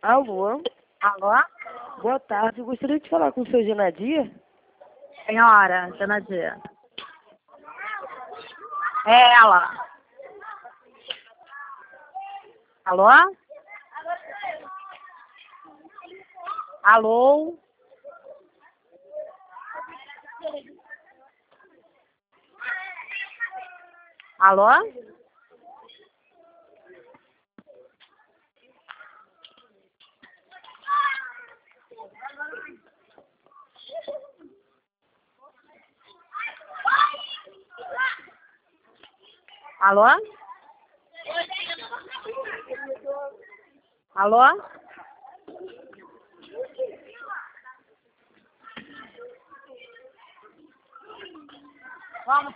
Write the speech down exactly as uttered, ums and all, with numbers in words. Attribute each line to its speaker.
Speaker 1: Alô?
Speaker 2: Alô?
Speaker 1: Boa tarde. Eu gostaria de falar com o seu Genadia.
Speaker 2: Senhora, Genadia. É ela. Alô? Alô? Alô? Alô? Alô? Vamos.